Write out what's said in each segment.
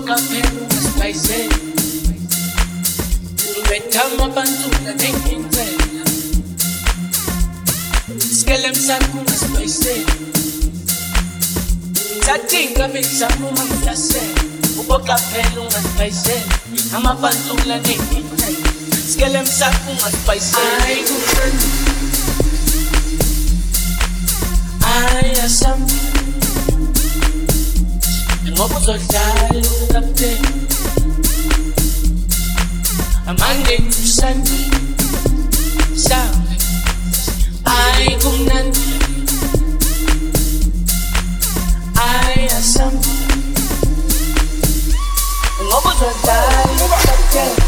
ubokaphela ungasibhayiseli ubethama abantula nenkinzela sikele msakho ungasibhayiseli sadinga bezama uma ngihlasela ubokaphela ungasibhayiseli amabantula nenkinzela sikele msakho ungasibhayiseli ayasam ngoba uzodlala ukapteni amangeni usandi sawe ay kumnandi ayasam ngoba uzodlala ukapteni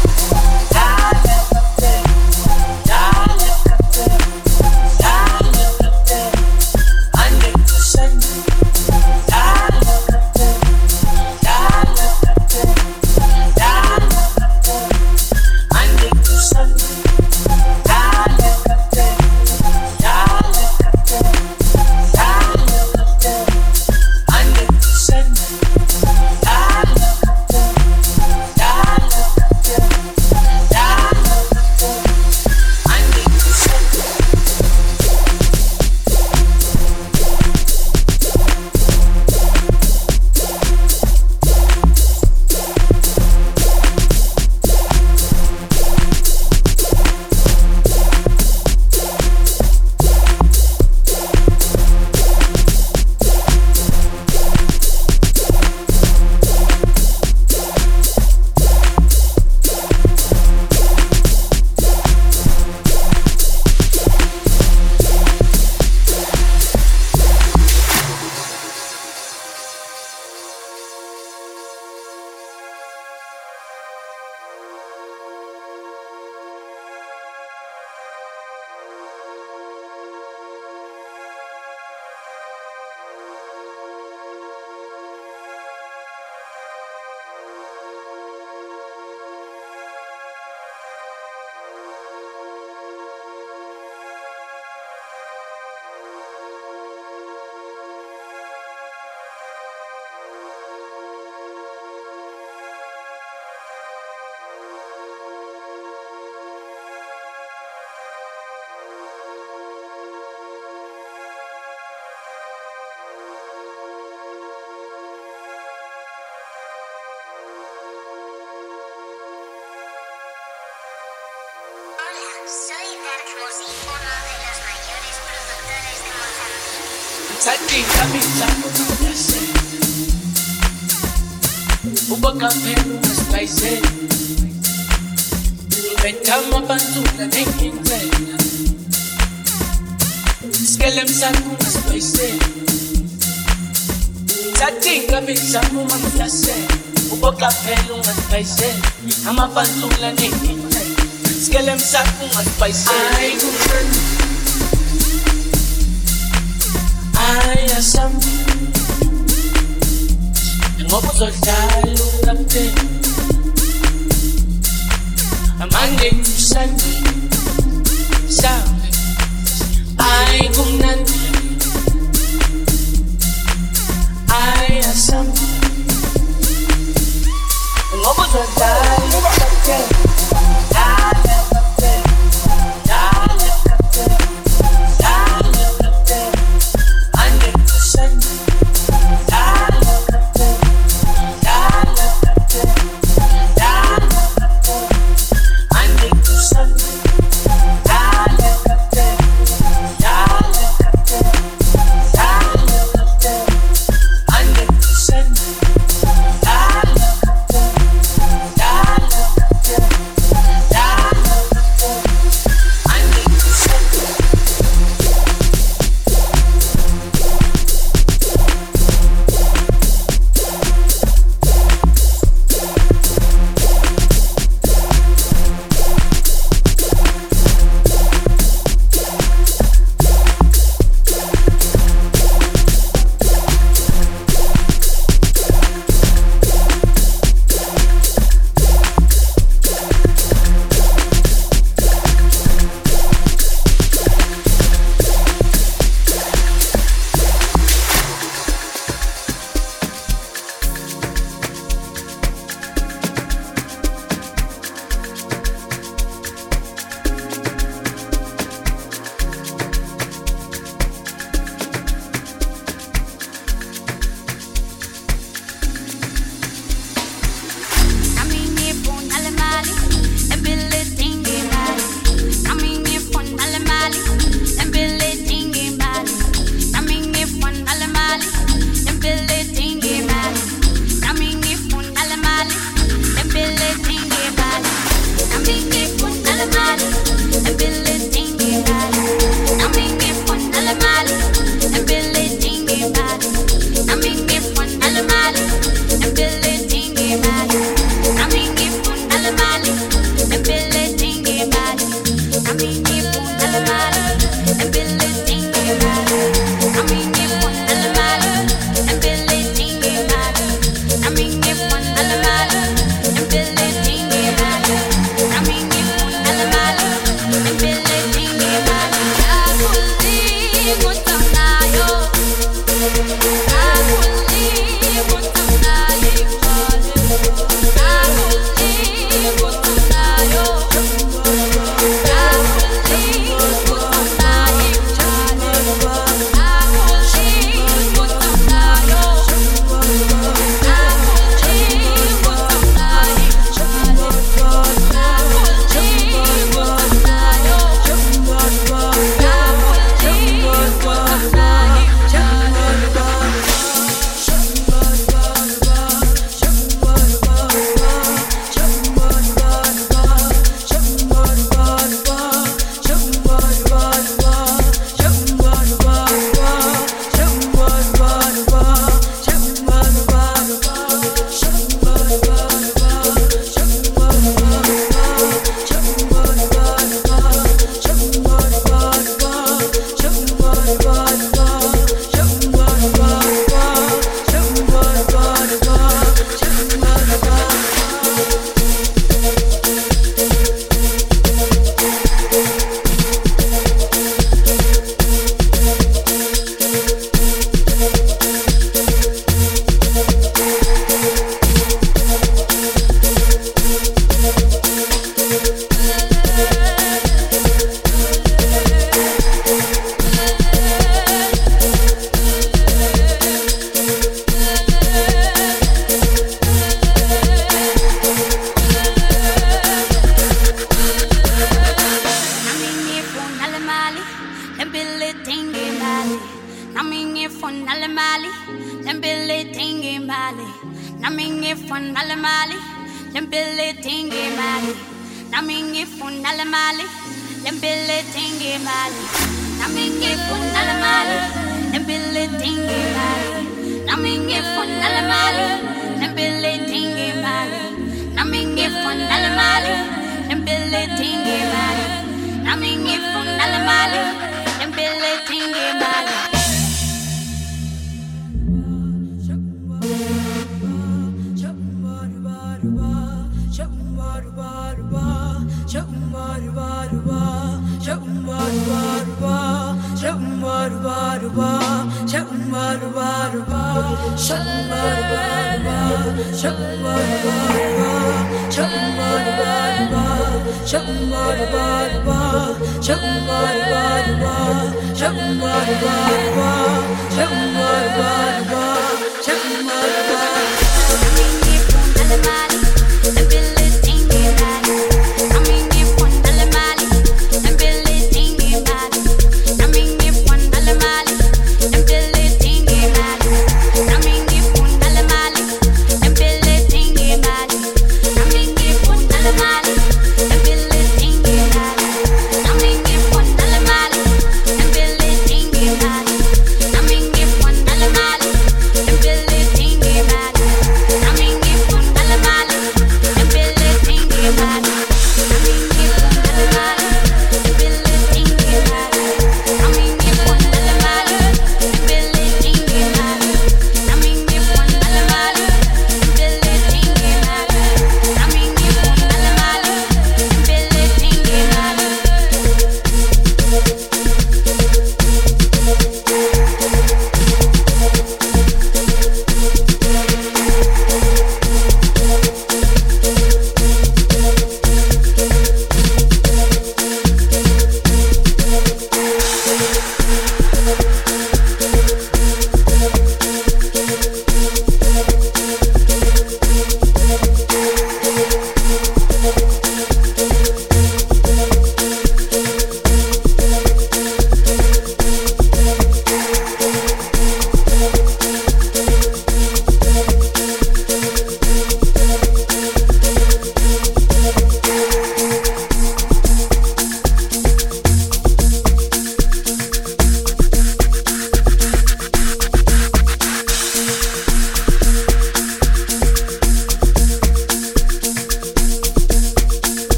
sadinga bezama uma ngihlasela ubokaphela ungasibhayiseli ubethama abantula nenkinzela sikele msakho ungasibhayiseli sadinga bezama uma ngihlasela ubokaphela ungasibhayiseli amabantula nenkinzela sikele msakho ungasibhayiseli ayasam ngoba uzodlala ukapteni amangeni usandi sawe ay kumnandi ayasam ngoba uzodlala ukapteni fonale mali, lempele tingi mali. Namingi fonale mali, lempele tingi mali. Namingi fonale mali, lempele tingi mali. Namingi fonale mali, lempele tingi mali. Namingi fonale mali, lempele tingi mali. Namingi fonale mali, lempele tingi mali. Mali,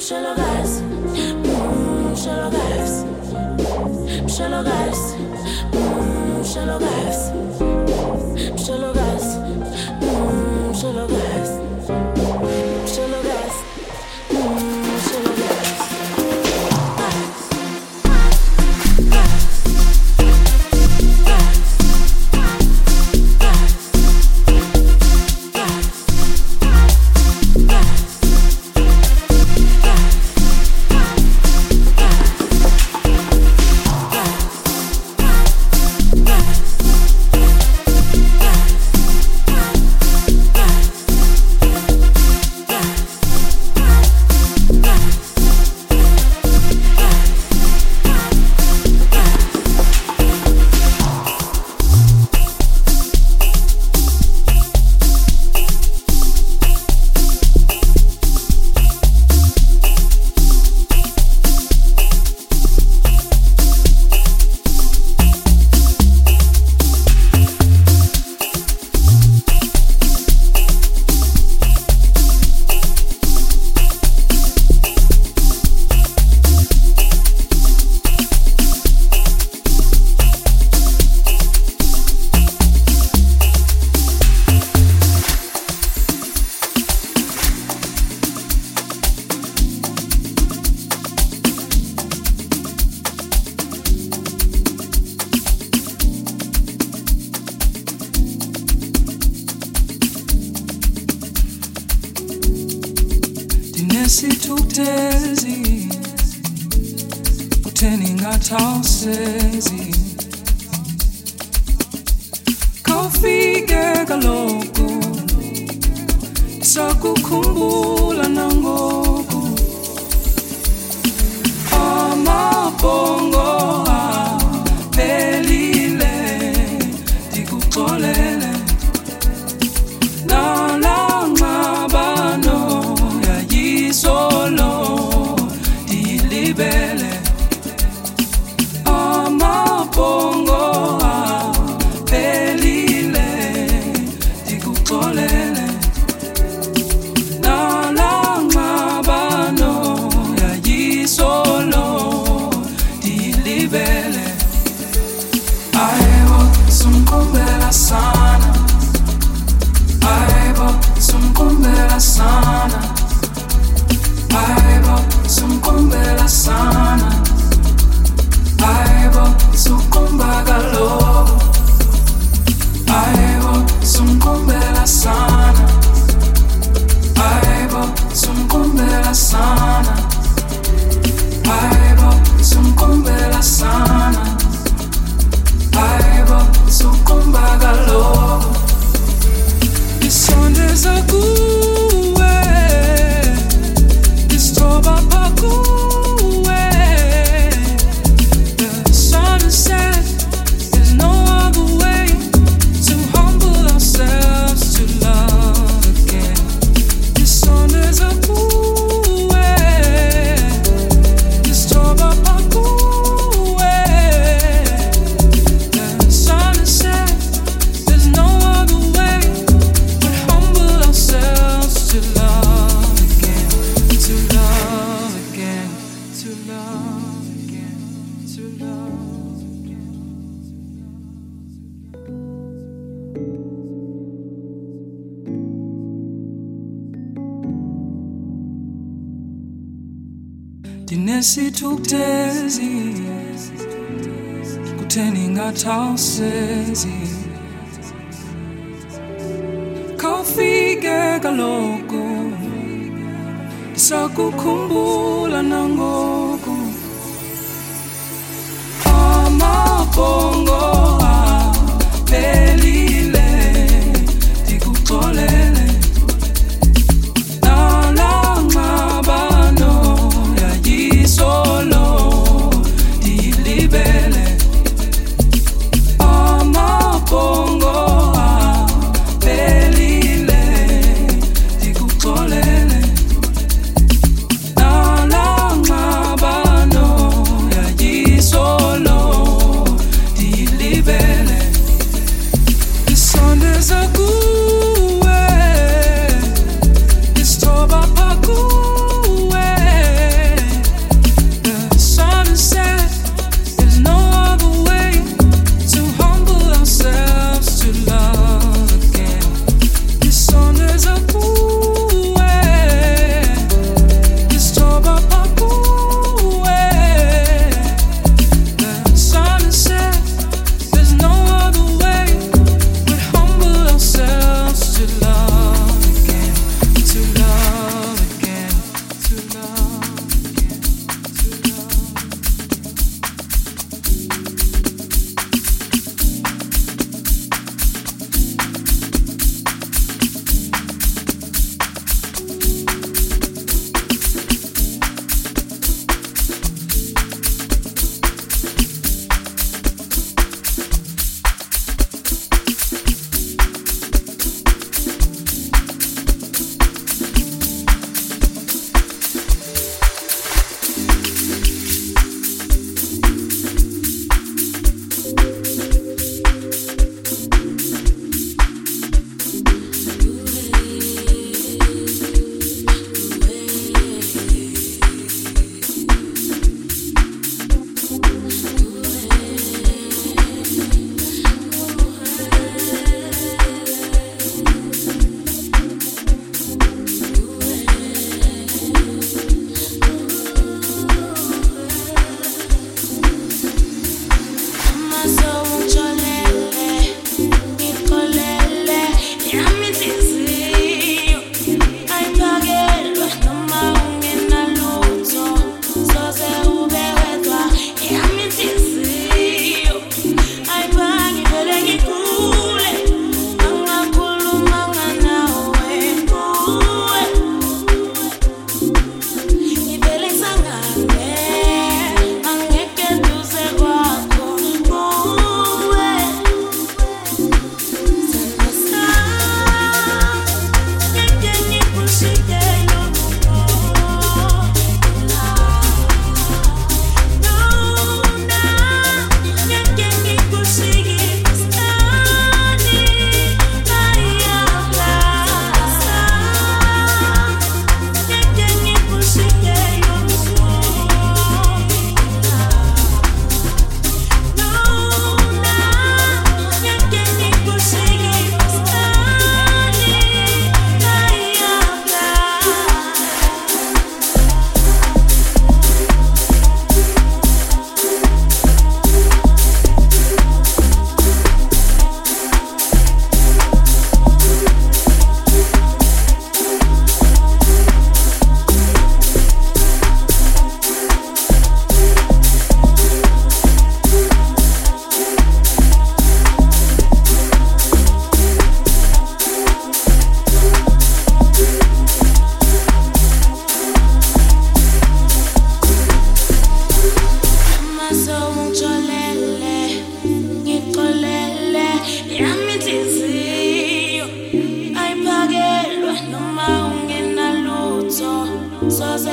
shallow guys, shallow guys, shallow guys, shallow guys, shallow guys, shallow guys, shallow guys, shallow guys. Nesithukuthezi utheni ngathawusezi kawufike kaloku sakukhumbula nangoku amabhongo aphelile ndikuxolele solo dilibele amabhongo aphelile ndikuxolele nalangxabano yayisolo dilibele ayebo sumkhumbela sana ayebo sumkhumbela sana Aibo, sumkumbela sana Aibo, sukumbaga lobo Aibo, sumkumbela sana Aibo, sumkumbela sana Aibo, sumkumbela sana Aibo, sukumbaga lobo Isondeza kuwe Toba pakuwe. The sun is set. There's no other way to humble ourselves to love again. The sun is a kuwe. This toba pakuwe. The sun is set. There's no other way but humble ourselves to love again. To love again, to love again, to love again. Ndinesithukuthezi kutheni ngathawusezi kawufike kaloku sakukhumbula nangoku amabhongo aphelile ndikuxolele nalangxabano yayisolo dilibele amabhongo aphelile ndikuxolele dilibele isondeza kuwe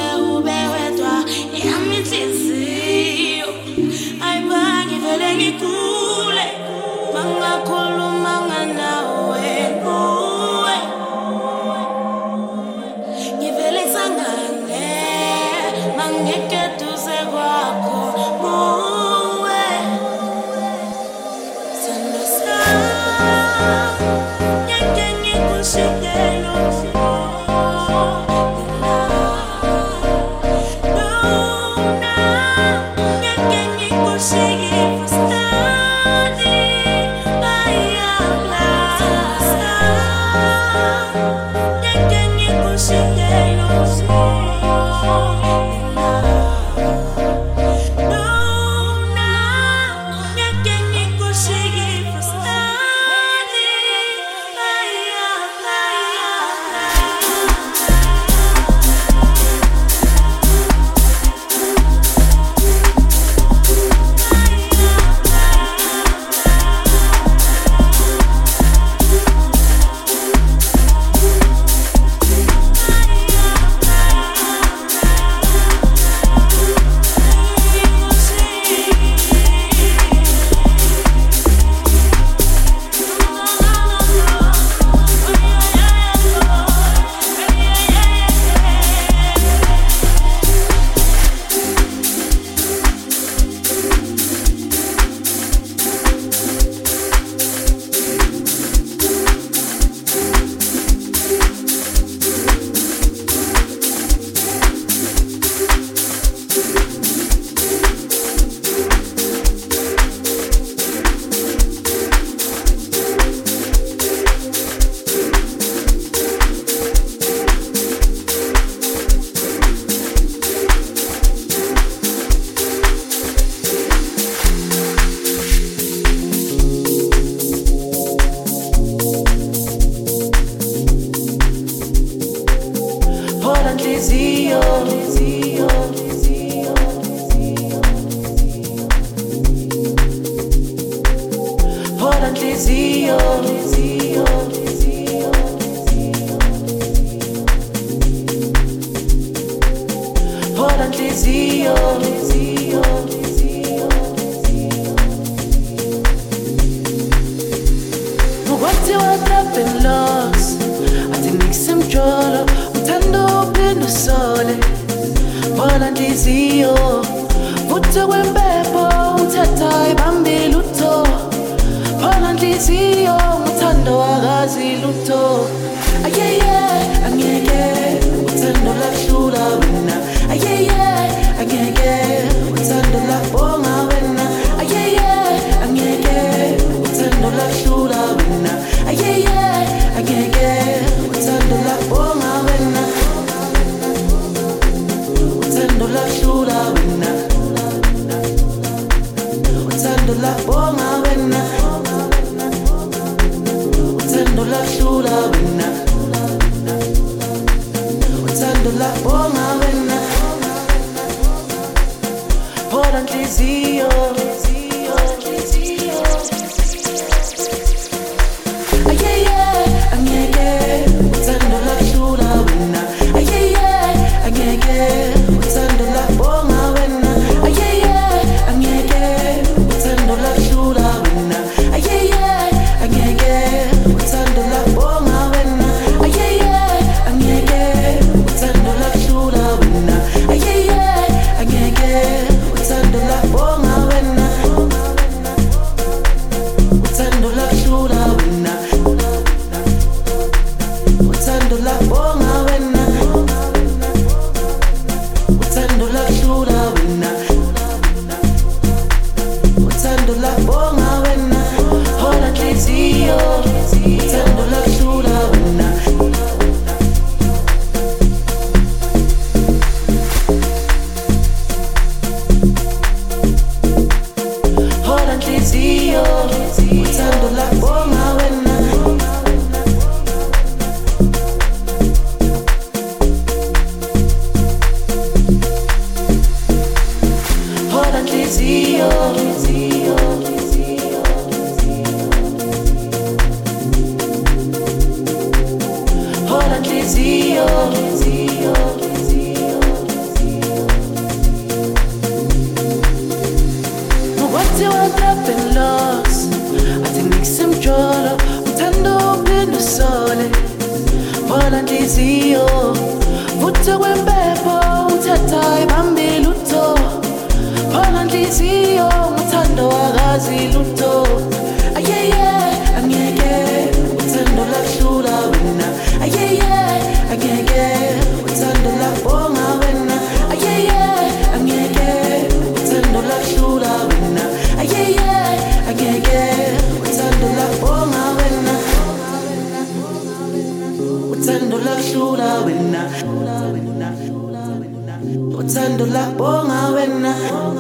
ube wedwa yami inhliziyo ayibangi vele ngigule mangakhuluma nganawe kuwe ngivele sangane mangeke duze kwakho kuwe sando sa ngeke ngikushiyelo kwempepho uthatha ibambi lutho phona nhliziyo uthando akazi lutho ayeye angeke uthando lahlula wena ayeye angeke uthando labonga wena ayeye angeke uthando lahlula wena ayeye angeke uthando labonga wena uthando lahlula wena uthando labonga wena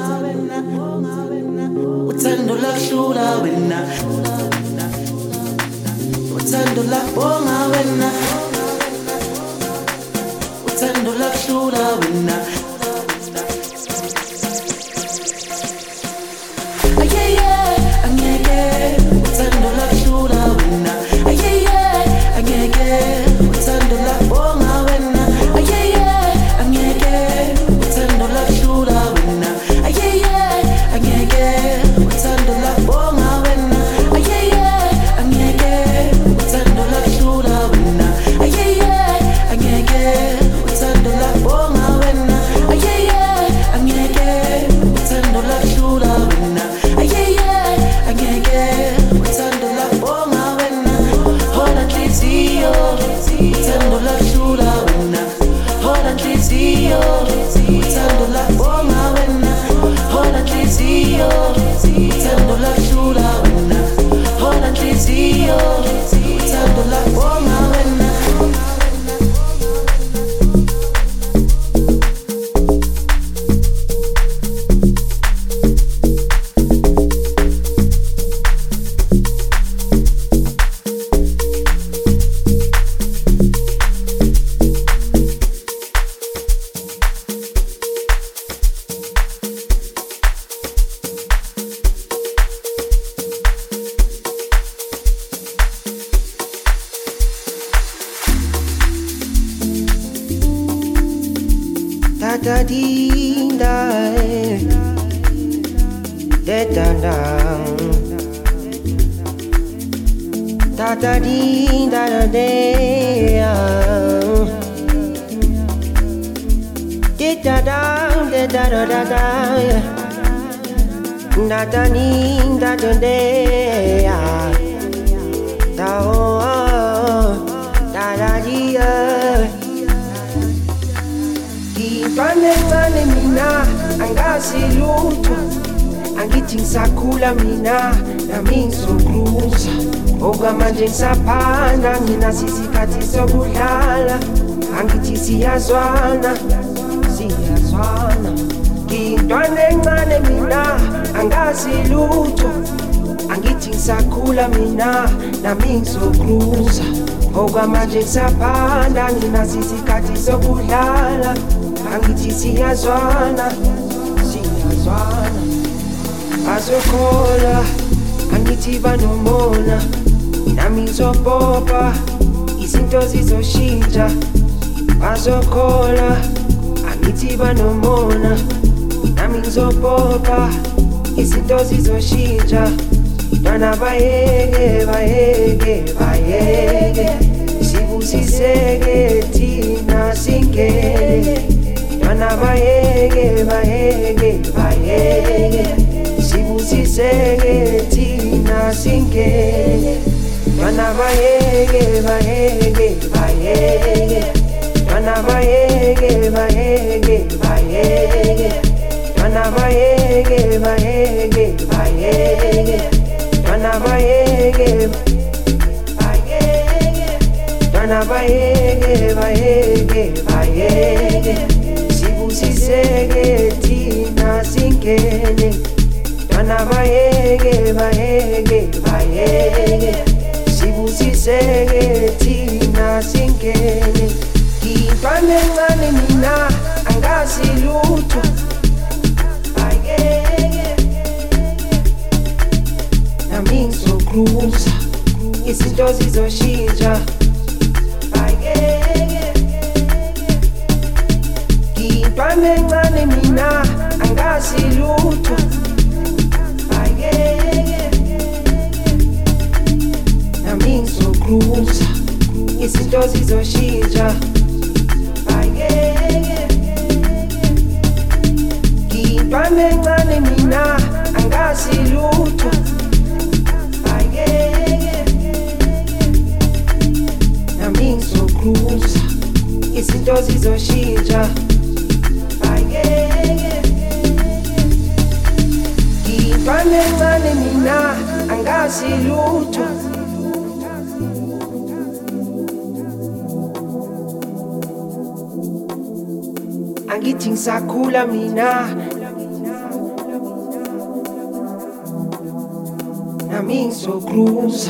uthando lahlula wena uthando labonga wena uthando lahlula wena ayeye angeke uthando lahlula wena ayeye angeke uthando labonga wena ayeye angeke uthando lahlula wena ayeye angeke uthando labonga wena ayeye angeke uthando lahlula wena ayeye angeke uthando labonga wena ayeye angeke uthando lahlula wena ayeye angeke uthando labonga wena hola nhliziyo uthando lahlula wena hola nhliziyo uthando labonga wena hola nhliziyo uthando lahlula wena hola nhliziyo uthando labonga wena da dee da da da da da dee da da da da da da da da da da da dee da da da oh da da dee Ngane mina angazi lutho angithi ngisakhula mina nami ngizokruza okwamanje ngisaphanda ngina sisikhathi sokudlala angithi siyazwana ngintwana encane mina angazi lutho angithi ngisakhula mina nami ngizokruza okwamanje ngisaphanda ngina sisikhathi sokudlala angithi siyazwana azokhola angithi banomona nami ngizopopa izinto zizoshintsha azokhola angithi banomona nami ngizopopa izinto zizoshintsha bana bayeke sibusiseke thina singene bana bayeke sibusiseke thina singene bana bayeke bana bayeke bana bayeke bana bayeke bana bayeke sibusiseke thina singene bana bayeke sibusiseke thina singene ngintwana encane mina angazi lutho nami ngizokruza izinto zizoshintsha ngintwana encane mina angazi lutho nami ngizokruza izinto zizoshintsha zizoshintsha ngiyintwana encane mina angazi lutho angithi ngisakhula mina nami ngizokruza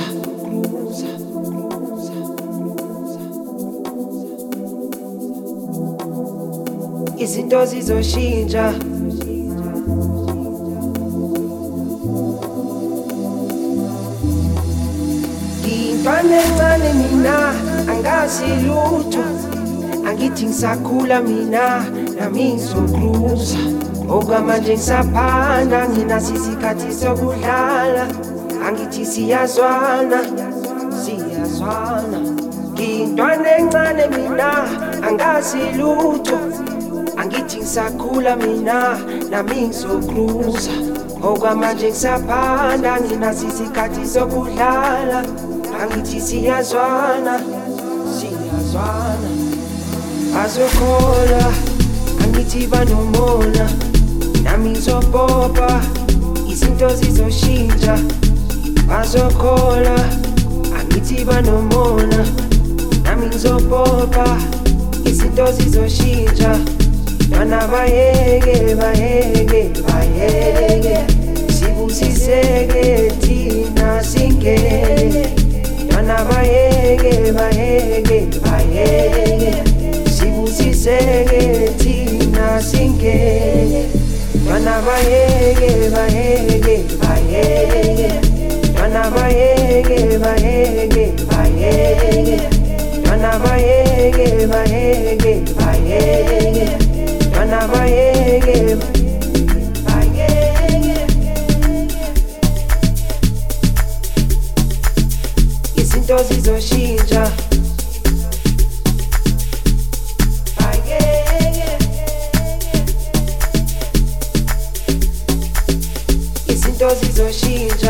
izinto zizoshintsha ngiyintwana encane mina angazi lutho angithi ngisakhula mina nami ngizokruza okwamanje ngisaphanda nginaso isikhathi sokudlala angithi siyazwana ngiyintwana encane mina angazi lutho angithi ngisakhula mina nami ngizokruza okwamanje ngisaphanda nginaso isikhathi sokudlala angithi siyazwana azokhola angithi banomona nami ngizopopa izinto zizoshintsha bazokhola angithi banomona nami ngizopopa izinto zizoshintsha bana bayeke sibusiseke thina singene bana bayeke sibusiseke thina singene bana bayeke bana bayeke bana bayeke bana bayeke izinto zizoshintsha izinto zizoshintsha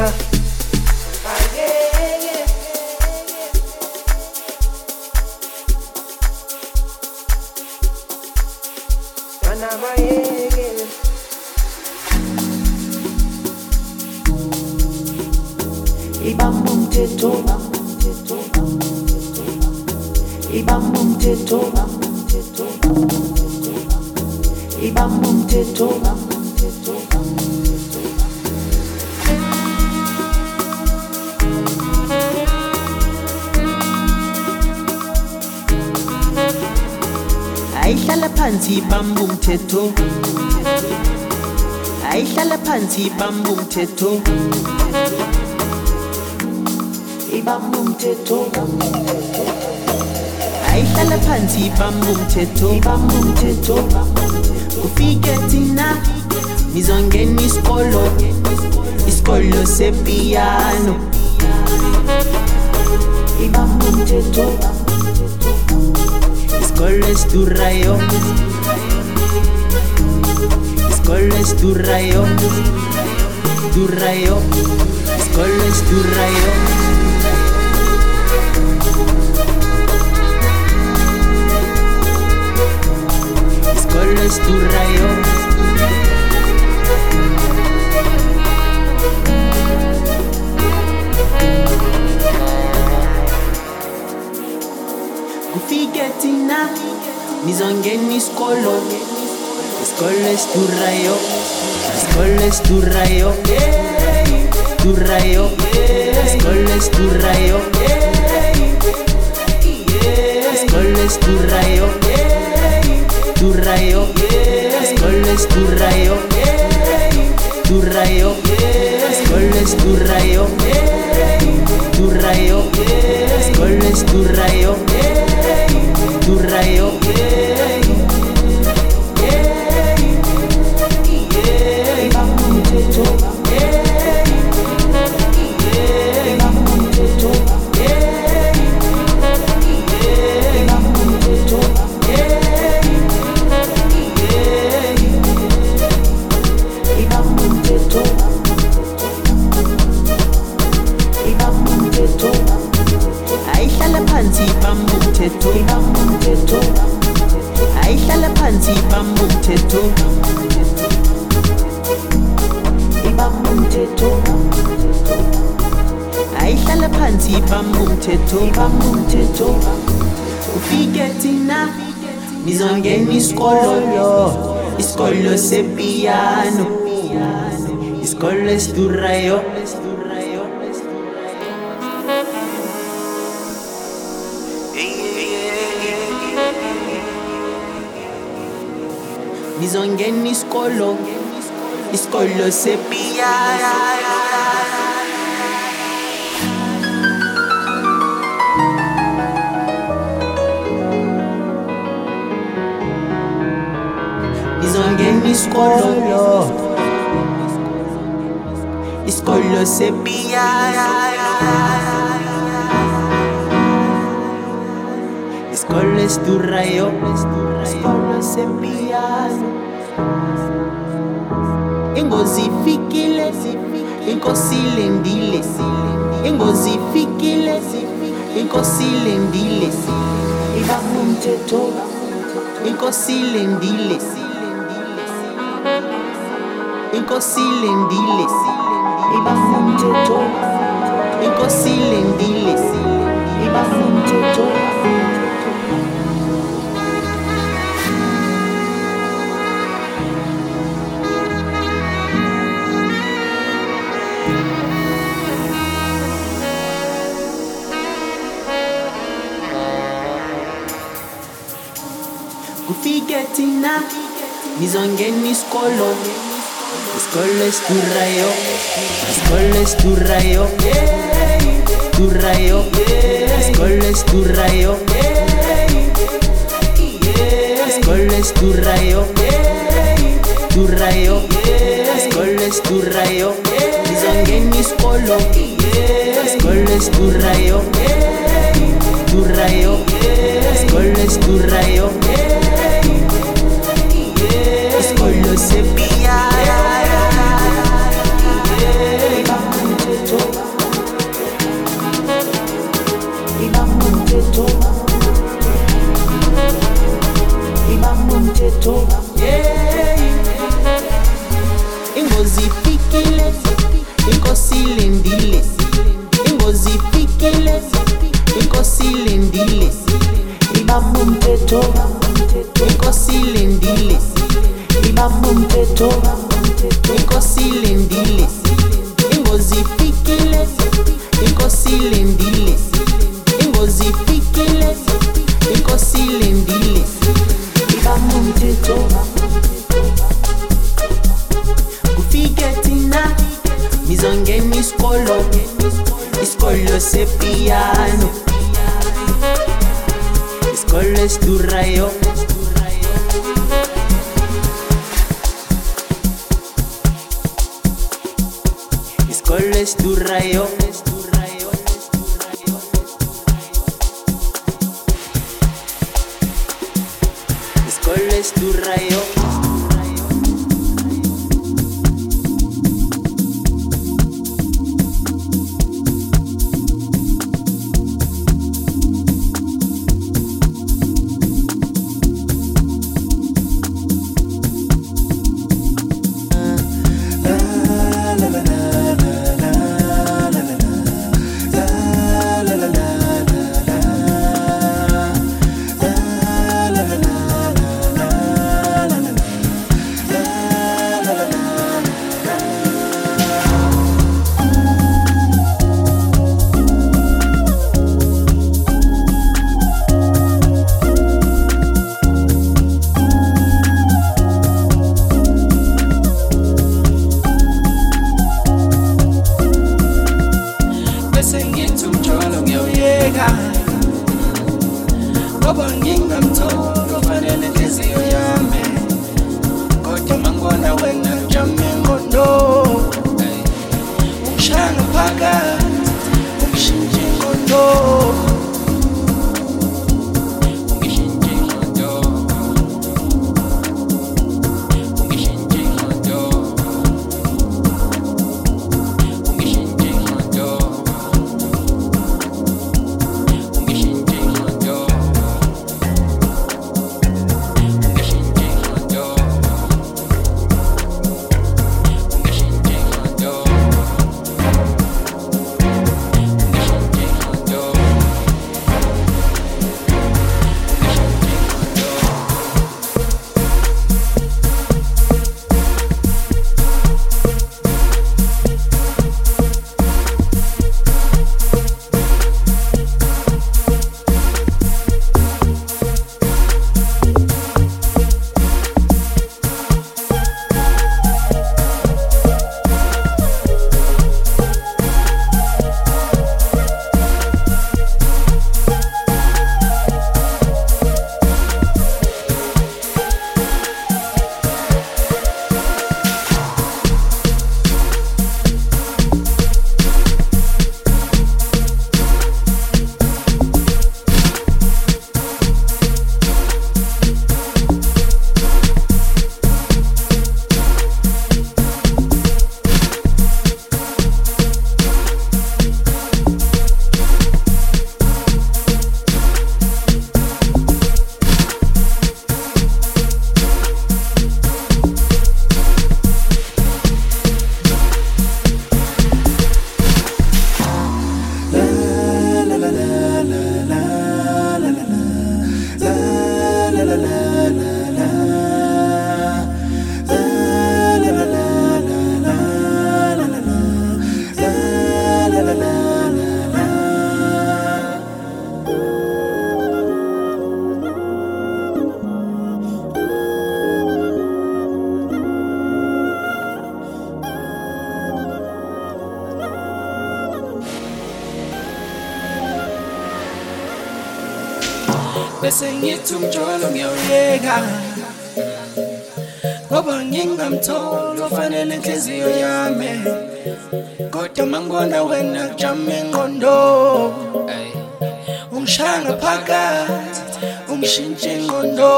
bana bayeke ibamba umthetho ibamba umthetho ibamba umthetho ayihlala phansi ibamba umthetho ayihlala phansi ibamba umthetho ibamba umthetho ayihlala phansi ibamba umthetho kufike thina nizongena isikolo sepiyano ibamba umthetho isikolo esidurayo isikolo esidurayo isikolo esidurayo isikolo esidurayo kufike thina nizongena isikolo esidurayo isikolo esidurayo isikolo esidurayo isikolo esidurayo isikolo esidurayo isikolo esidurayo isikolo esidurayo ayihlala phansi umthetho ibamba umthetho ayihlala phansi ibamba umthetho ufike thina nizongena isikolo sepiyano isikolo esidurayo nizongena isikolo sepiyano nizongena isikolo sepiyano isikolo esidurayo isikolo sepiyano ingozi ifikile inkosi ilendile ingozi ifikile inkosi ilendile ibamba umthetho inkosi ilendile inkosi ilendile ibamba umthetho inkosi ilendile ibamba umthetho kufike thina nizongena isikolo esidurayo isikolo esidurayo isikolo esidurayo isikolo esidurayo isikolo esidurayo nizongena isikolo esidurayo isikolo esidurayo isikolo sepiyano ibamba umthetho ingozi ifikile inkosi ilendile ingozi ifikile inkosi ilendile ibamba umthetho inkosi ilendile ibamba umthetho inkosi ilendile ingozi ifikile inkosi ilendile ingozi ifikile inkosi ilendile ibamba umthetho kufike thina nizongena isikolo sepiyano isikolo esidurayo isikolo esidurayo isikolo esidurayo door. bese ngithi umjolo ngiyawuyeka ngoba ngingamtholi ofanele inhliziyo yami kodwa mangibona wena kujame ingqondo ungishaya ngaphakathi ungishintshe ingqondo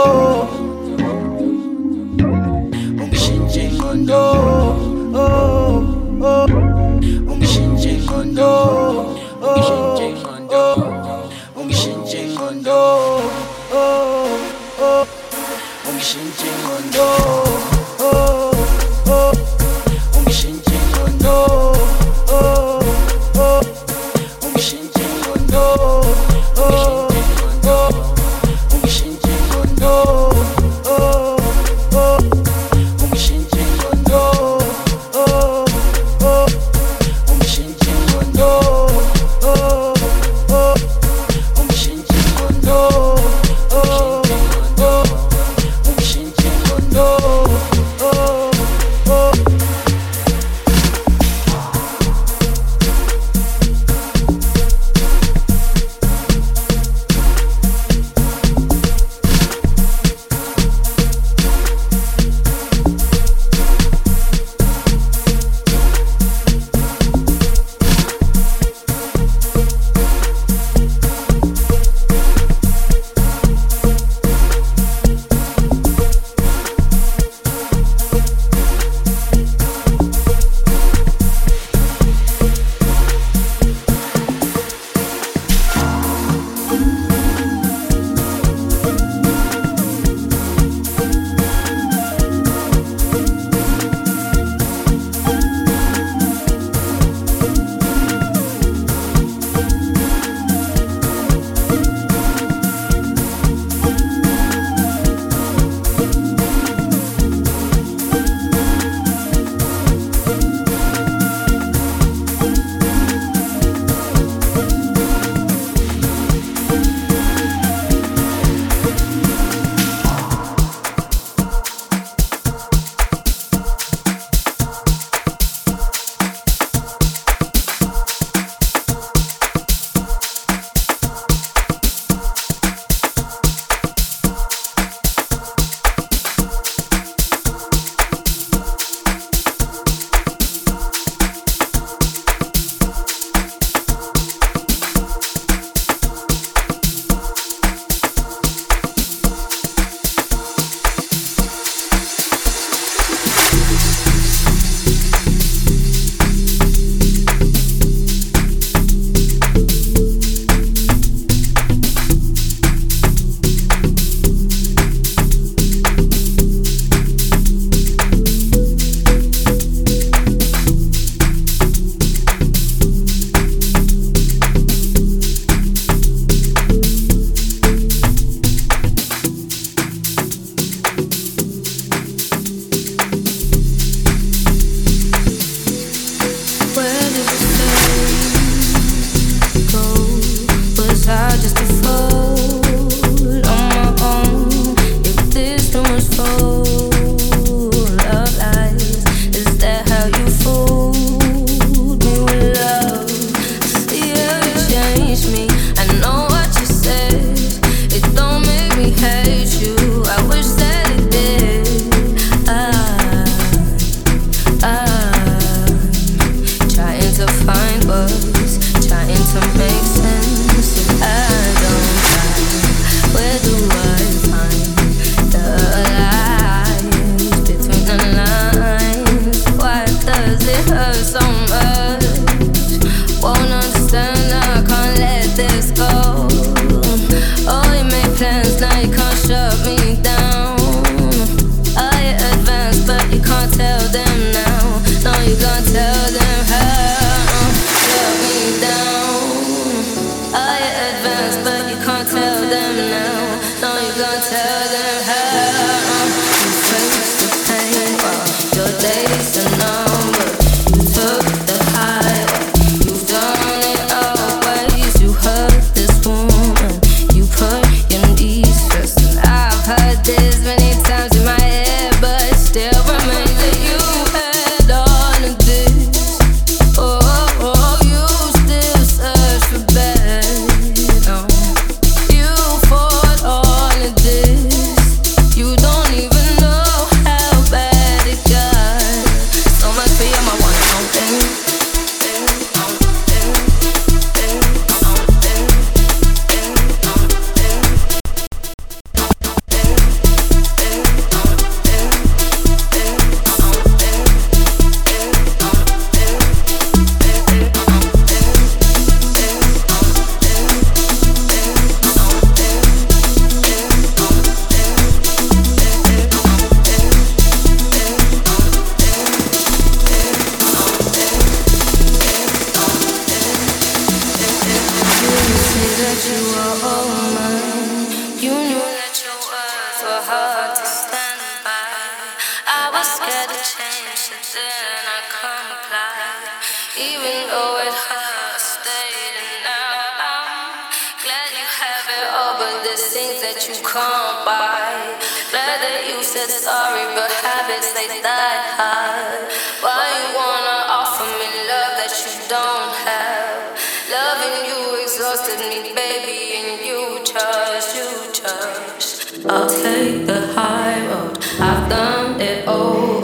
ungishintshe ingqondo ungishintshe ingqondo ungishintshe ingqondo ungishintshe ingqondo ungishintshe ingqondo ungishintshe ingqondo ungishintshe ingqondo ungishintshe ingqondo ungishintshe ingqondo was scared to change, but then I complied. Even though it hurt, I stayed, and now I'm glad you have it all, but there's things that you can't buy. Glad that you said sorry, but habits, they die hard. Why you wanna offer me love that you don't have? Loving you exhausted me, baby, and you chose. I'll take the high road, I've done it all.